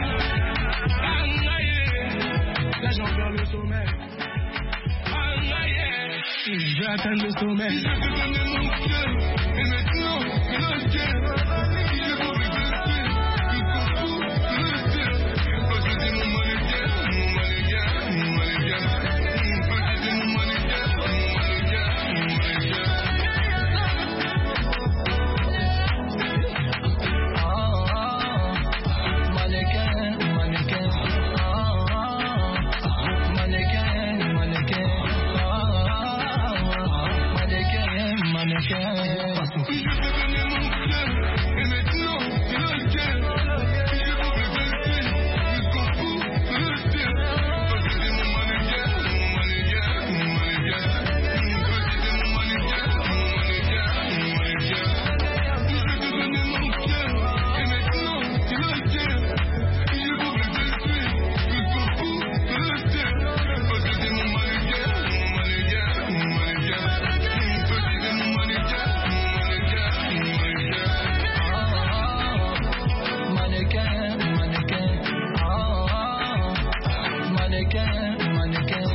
[SPEAKER 11] Angaye, là j'en vers le sommet. Angaye, je vais atteindre le sommet. Je vais te donner mon cœur, et maintenant, le cœur. Je veux le laisser, jusqu'au bout, le cœur. Parce que c'est mon mannequin, mon mannequin, mon mannequin. Parce que c'est mon mannequin, mon mannequin, mon mannequin. Ah, ah, mannequin, mannequin. Ah, ah, mannequin, mannequin. Ah, mannequin, mannequin. Je vais donner mon cœur, et maintenant, c'est le cœur. Je veux le laisser, jusqu'au bout, le cœur. Parce que c'est mon mannequin, mon mannequin, mon mannequin. Parce que c'est mon mannequin, mon mannequin, mon mannequin. Je vais te donner mon cœur, et maintenant, c'est le cœur. Je veux le laisser, jusqu'au bout, le cœur. Parce que c'est mon mannequin, mon mannequin, mon mannequin. Parce que c'est mon mannequin, mon mannequin, mon mannequin. Ah, mannequin, mannequin. Ah, mannequin, mannequin.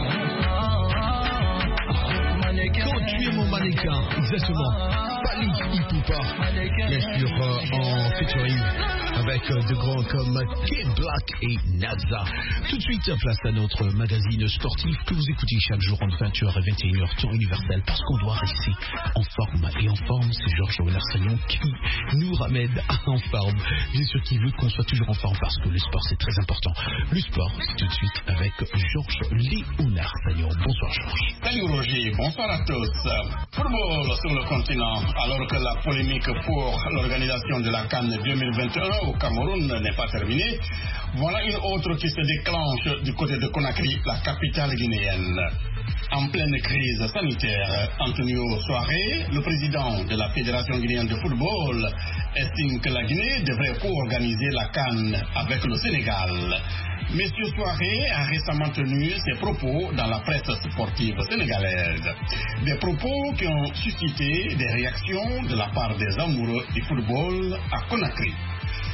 [SPEAKER 11] Ah, mannequin.
[SPEAKER 1] Quand tu es mon mannequin, exactement. Fally Ipupa, bien sûr, euh, en featuring avec euh, de grands comme K-Black et Naza. Tout de suite, place à notre magazine sportif que vous écoutez chaque jour entre vingt heures et vingt et une heures, temps universel, parce qu'on doit rester en forme. Et en forme, c'est Georges Léonard qui nous ramène en forme. Bien sûr qu'il veut qu'on soit toujours en forme parce que le sport, c'est très important. Le sport, c'est tout de suite avec Georges Léonard. Bonsoir Georges.
[SPEAKER 12] Salut Roger, bonsoir à tous. Football sur le continent, alors que la polémique pour l'organisation de la CAN deux mille vingt et un au Cameroun n'est pas terminée, voilà une autre qui se déclenche du côté de Conakry, la capitale guinéenne. En pleine crise sanitaire, Antonio Souaré, le président de la Fédération guinéenne de football, estime que la Guinée devrait co-organiser la CAN avec le Sénégal. Monsieur Souaré a récemment tenu ses propos dans la presse sportive sénégalaise. Des propos qui ont suscité des réactions de la part des amoureux du football à Conakry.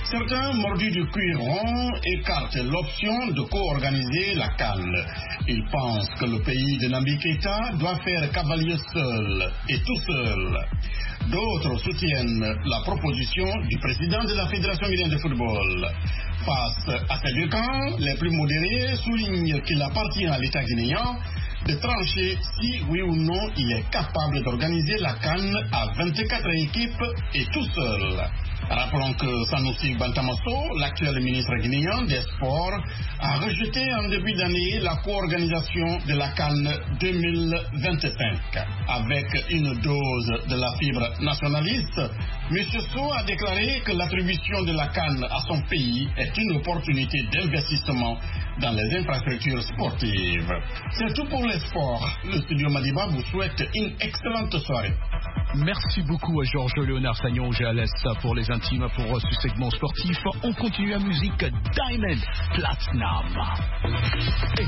[SPEAKER 12] Certains, mordus du cuir rond, écartent l'option de co-organiser la CAN. Ils pensent que le pays de Nabi Keïta doit faire cavalier seul et tout seul. D'autres soutiennent la proposition du président de la Fédération guinéenne de football. Face à ces deux camps, les plus modérés soulignent qu'il appartient à l'État guinéen de trancher si oui ou non il est capable d'organiser la CAN à vingt-quatre équipes et tout seul. Rappelons que Sanoussi Bantamasso, l'actuel ministre guinéen des Sports, a rejeté en début d'année la co-organisation de la CAN deux mille vingt-cinq. Avec une dose de la fibre nationaliste, M. Sow a déclaré que l'attribution de la CAN à son pays est une opportunité d'investissement dans les infrastructures sportives. C'est tout pour les sports. Le studio Madiba vous souhaite une excellente soirée.
[SPEAKER 1] Merci beaucoup à Georges Léonard Sagnon. Je laisse ça pour les intimes pour ce segment sportif. On continue la musique Diamond Platinum. Hey.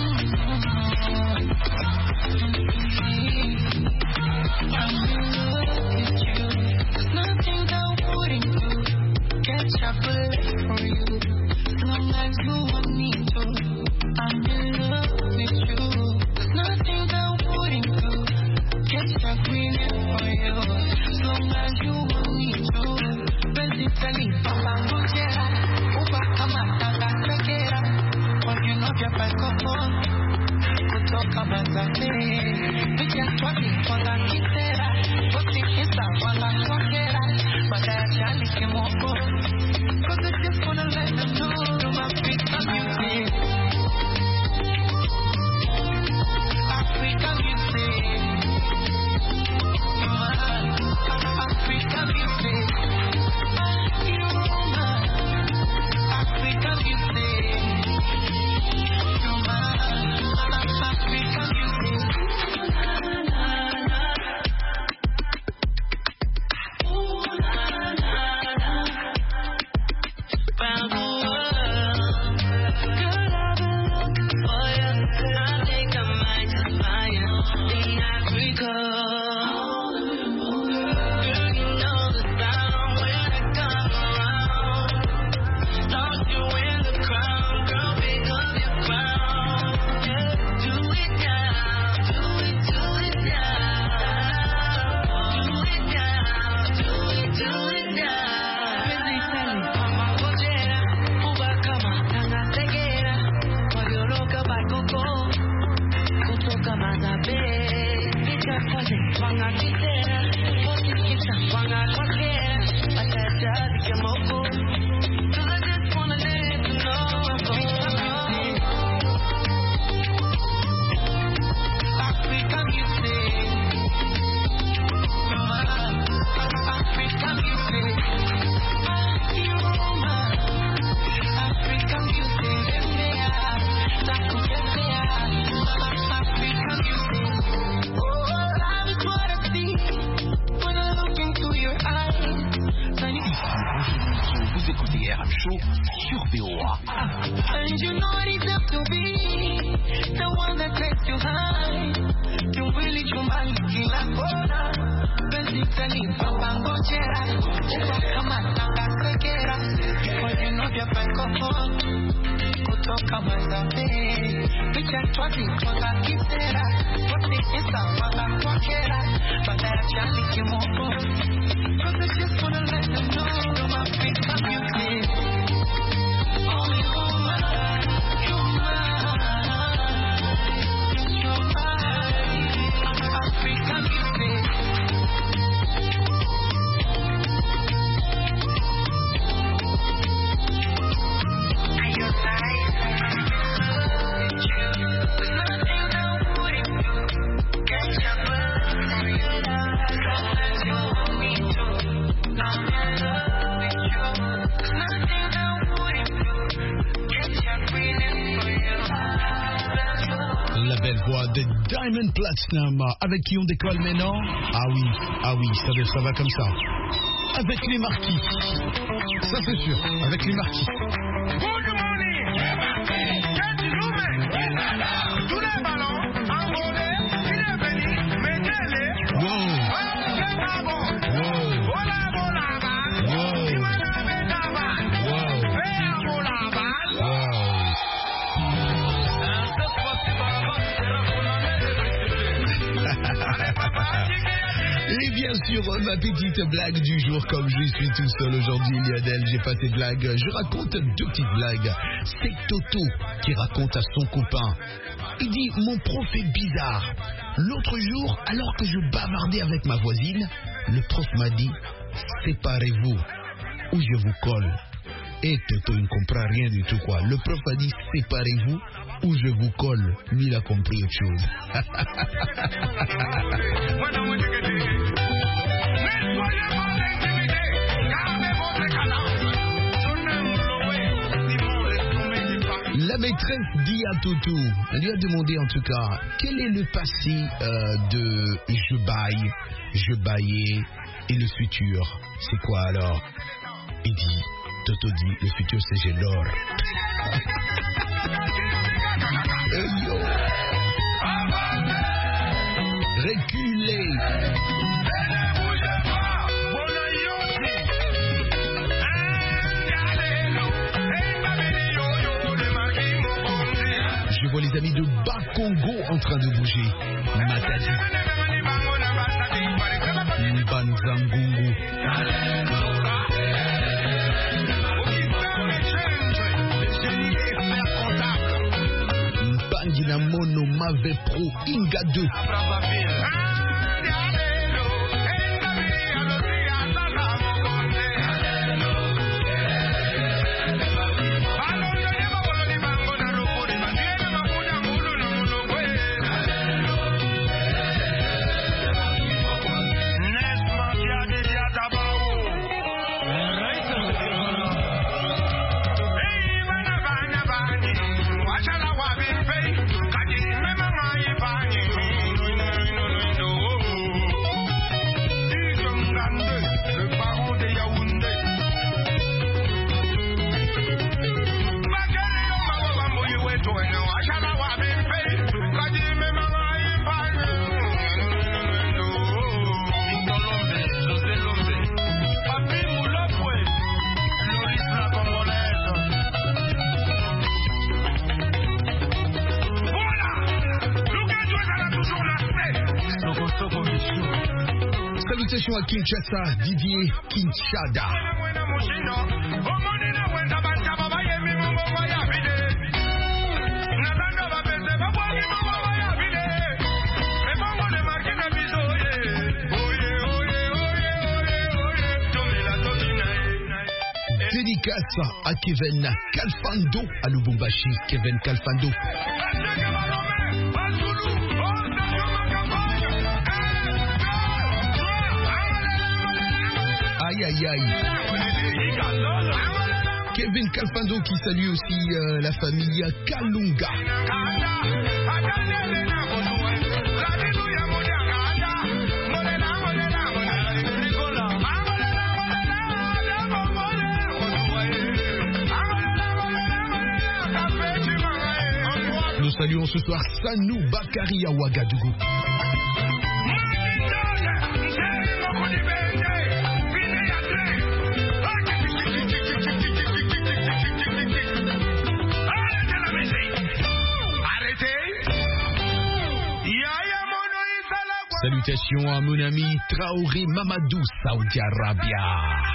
[SPEAKER 1] Diamond Platinum, avec qui on décolle maintenant? Ah oui, ah oui, ça, ça va comme ça. Avec les marquis. Ça c'est sûr, avec les marquis. sûr, ma petite blague du jour, comme je suis tout seul aujourd'hui, Lionel, j'ai pas de blagues. Je raconte deux petites blagues. C'est Toto qui raconte à son copain. Il dit, mon prof est bizarre. L'autre jour, alors que je bavardais avec ma voisine, le prof m'a dit, séparez-vous ou je vous colle. Et Toto, il ne comprend rien du tout, quoi. Le prof a dit, séparez-vous ou je vous colle. Lui, il a compris autre chose. La maîtresse dit à Toto, elle lui a demandé en tout cas, quel est le passé euh, de je baille, je baillais et le futur, c'est quoi alors? Il dit, Toto dit, le futur c'est j'ai l'or. Hey yo. Reculez. Je vois les amis de Bakongo en train de bouger. Matadi. Mbanzangungu. Mbangina Mono Mave Pro Inga deux. Salutations à Kinshasa, Didier Kinshada. Dédicace à Kevin Kalfando à Lubumbashi. Kevin Kalfando. Aïe aïe aïe. Kevin Kalfando qui salue aussi euh, la famille Kalunga. Nous saluons ce soir Sanou Bakari à Ouagadougou. Salutations à mon ami Traoré Mamadou, Saudi Arabia.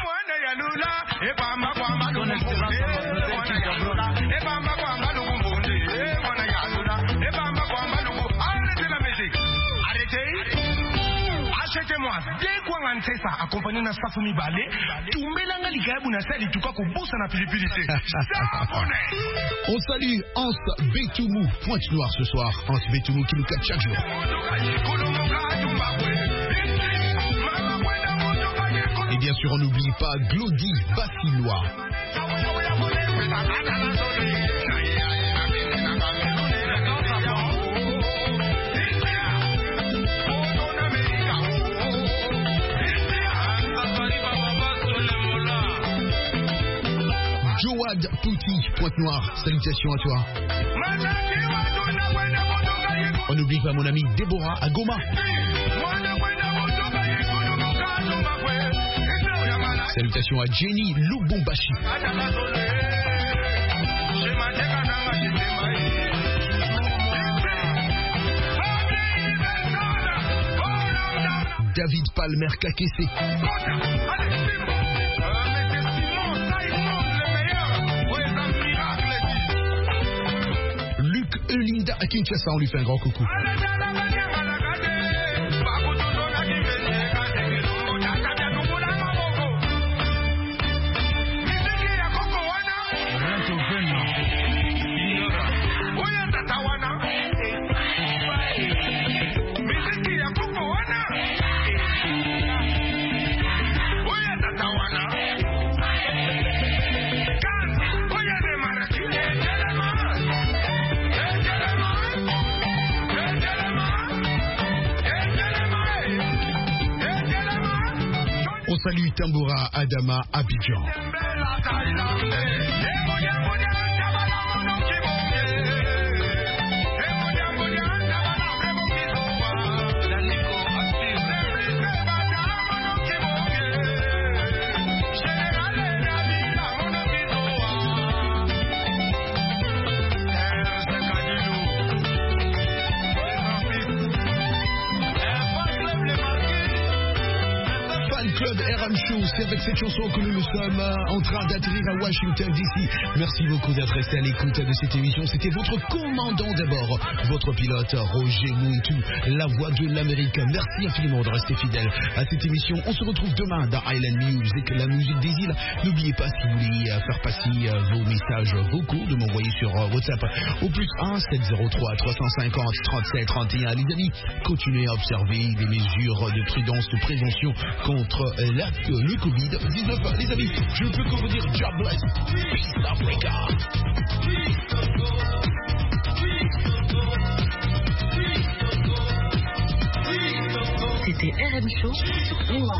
[SPEAKER 13] Achetez-moi deux Kwangantesa accompagné na Safumi Balé, Tumelanga Likabu na Sali Tuka Kobosa na Pilipilité.
[SPEAKER 1] On salue Hans Betoumou, Pointe Noire ce soir. Hans Betoumou qui nous capte chaque jour. Et bien sûr, on n'oublie pas Glody Bassilois. Joad Pouti, Pointe-Noire, salutations à toi. On n'oublie pas mon ami Déborah à Goma. Salutations à Jenny Lubumbashi. David Palmer Kakessé. Luc Eulinda à Kinshasa, on lui fait un grand coucou. On salue Tamboura Adama Abidjan. Club R M Show, c'est avec cette chanson que nous nous sommes en train d'atterrir à Washington D C. Merci beaucoup d'être resté à l'écoute de cette émission. C'était votre commandant d'abord, votre pilote Roger Muntu, la voix de l'Amérique. Merci infiniment de rester fidèle à cette émission. On se retrouve demain dans Island Music, la musique des îles. N'oubliez pas, si vous voulez faire passer vos messages vocaux, de m'envoyer sur WhatsApp au plus un sept zéro trois trois cent cinquante trente-sept trente et un. Les amis, continuez à observer les mesures de prudence, de prévention contre La, le covid dix-neuf. Les amis, je ne peux que vous dire job bless. Peace Africa.
[SPEAKER 14] C'était R M Show sur